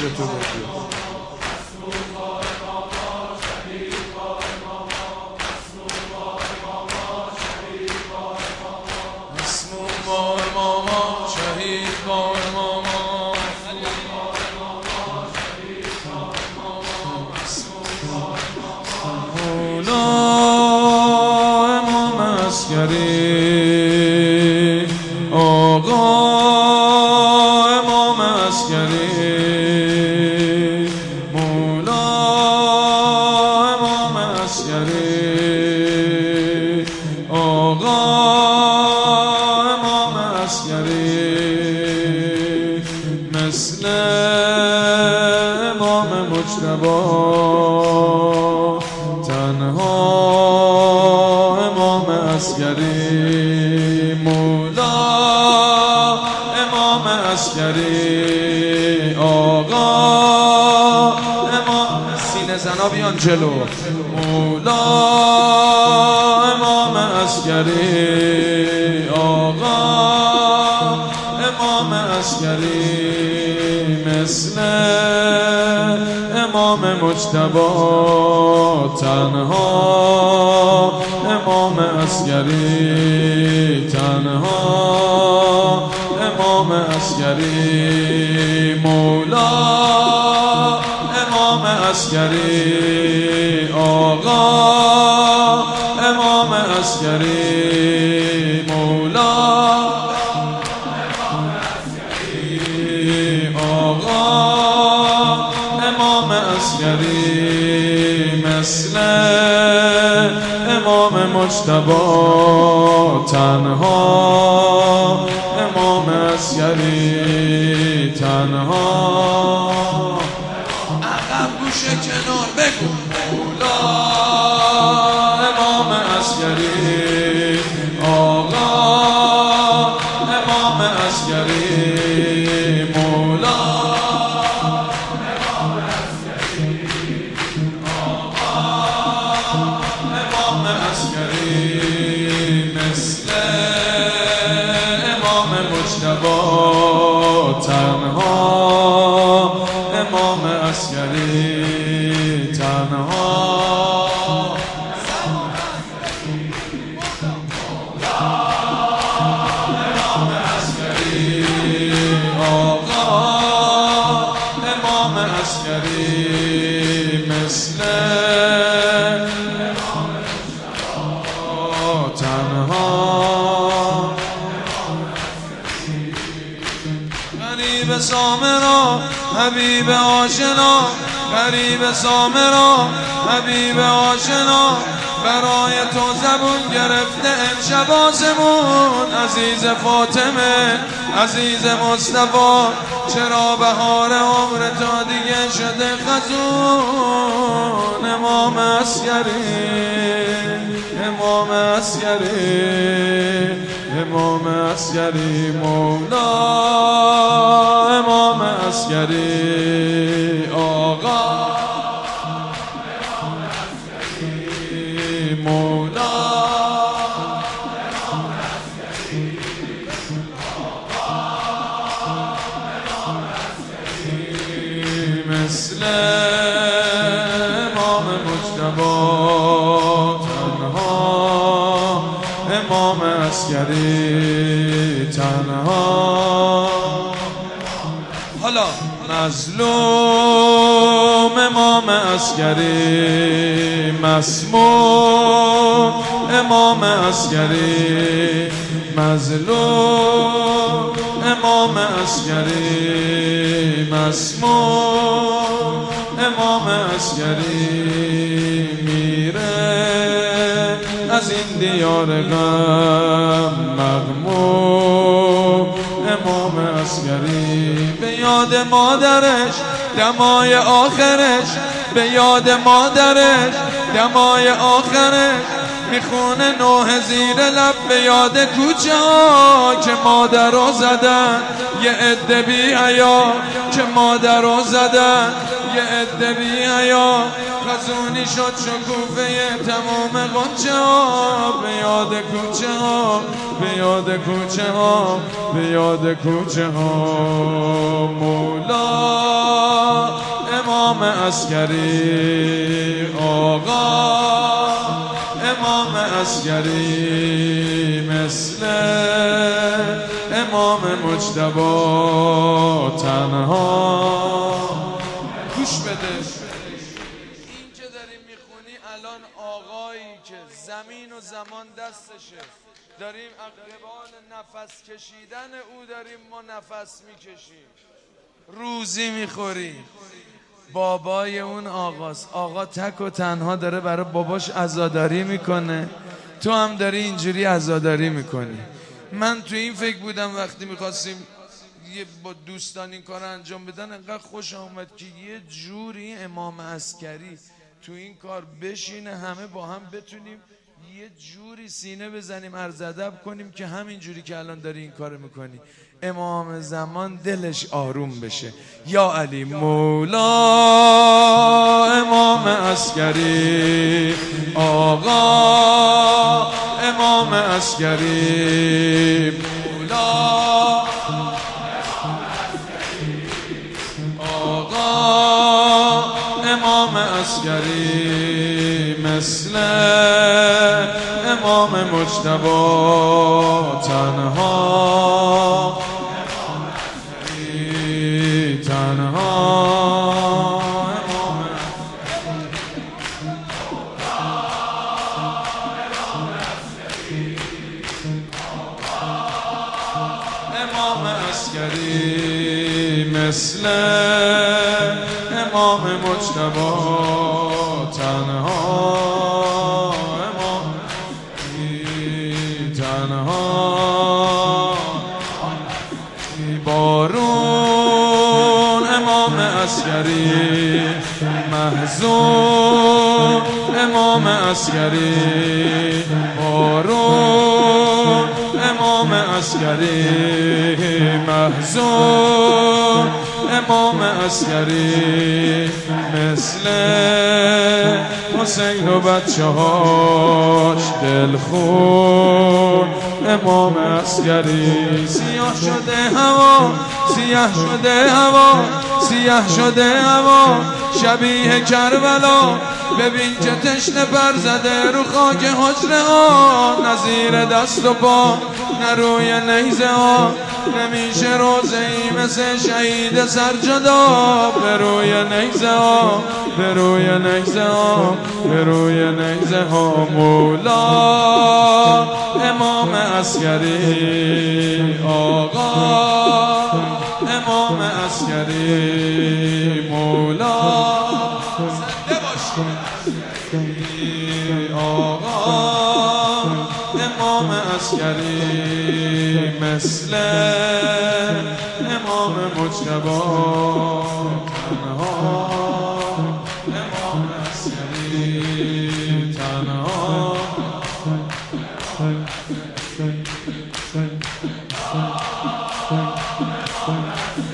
تو بگیر. آقا امام عسکری، مولا امام عسکری، آقا امام عسکری، مثل امام مجتبی تنها امام عسکری، مولا امام عسکری، آقا امام سینه زنا بیان جلو، مولا امام عسکری، آقا امام عسکری، مثل امام مجتبی تنها امام عسکری، تنها امام عسکری، مولا امام عسکری، آقا امام عسکری، مولا امام عسکری، آقا امام عسکری، مثل امام مجتبی تنها امام عسکری، تنها عقب گوشه کنار بگو، مولا امام عسکری، آقا امام عسکری، مولا امام عسکری، آقا امام عسکری، مثل امام مجتبی تنها امام عسکری، تنها امام عسکری، آقا امام عسکری، مثل امام مجتبی تنها غریب سامرا حبیب آشنا، غریب سامرا حبیب آشنا، برای تو زبون گرفته امشب آسمون، عزیز فاطمه عزیز مصطفی، چرا بهار عمر تا دیگه شده خزون، امام عسکری، امام عسکری، امام عسکری، مولا امام عسکری، آقا امام عسکری، مولا امام عسکری، آقا امام عسکری، مثل امام مجتبی تنها امام عسکری، تنها حالا مظلوم امام عسکری، مسموم امام عسکری، مظلوم امام عسکری، مسموم امام عسکری، میره از این دیار غم مغموم امام عسکری، به یاد مادرش دمای آخرش، به یاد مادرش دمای آخرش، میخونه نوح زیر لب، به یاد کوچه ها که مادر رو زدن، یه عده بی حیا که مادر رو زدن، یه عده بی حیا خزونی شد شکوفه تمام غنچه ها به یاد کوچه ها به یاد کوچه ها به یاد کوچه ها مولا امام عسکری آقا امام عسکری مثل امام مجتبی تنها گوش بده این که داریم میخونی الان آقایی که زمین و زمان دستشه داریم قبال نفس کشیدن او داریم ما نفس میکشیم روزی میخوریم بابای اون آقاست آقا تک و تنها داره برای باباش عزاداری میکنه تو هم داری اینجوری عزاداری میکنی من تو این فکر بودم وقتی میخواستیم با دوستان این کار انجام بدن انقدر خوش آمد که یه جوری امام عسکری تو این کار بشینه همه با هم بتونیم یه جوری سینه بزنیم عرض ادب کنیم که همین جوری که الان داری این کار میکنی امام زمان دلش آروم بشه یا علی مولا امام عسکری آقا امام عسکری مولا آقا امام عسکری مثل امام مجتبی تنها امام عسکری مثل امام مجتبی تنها امام تنها بارون امام عسکری محزون امام عسکری بارون امام عسکری محزون امام عسکری مثل حسین و بچه هاش دلخون امام عسکری سیاه شده هوا سیاه شده هوا سیاه شده هوا شبیه کربلا ببین که تشنه پر زده رو خاک حجره ها نظیر دست و پا نه روی نیزه ها نمیشه روزه ای مثل شهید سرجدا به روی نیزه ها به روی نیزه ها به روی نیزه ها مولا امام عسکری آقا امام عسکری مولا آقا امام عسکری مثل امام مجتبی تنها امام عسکری تنها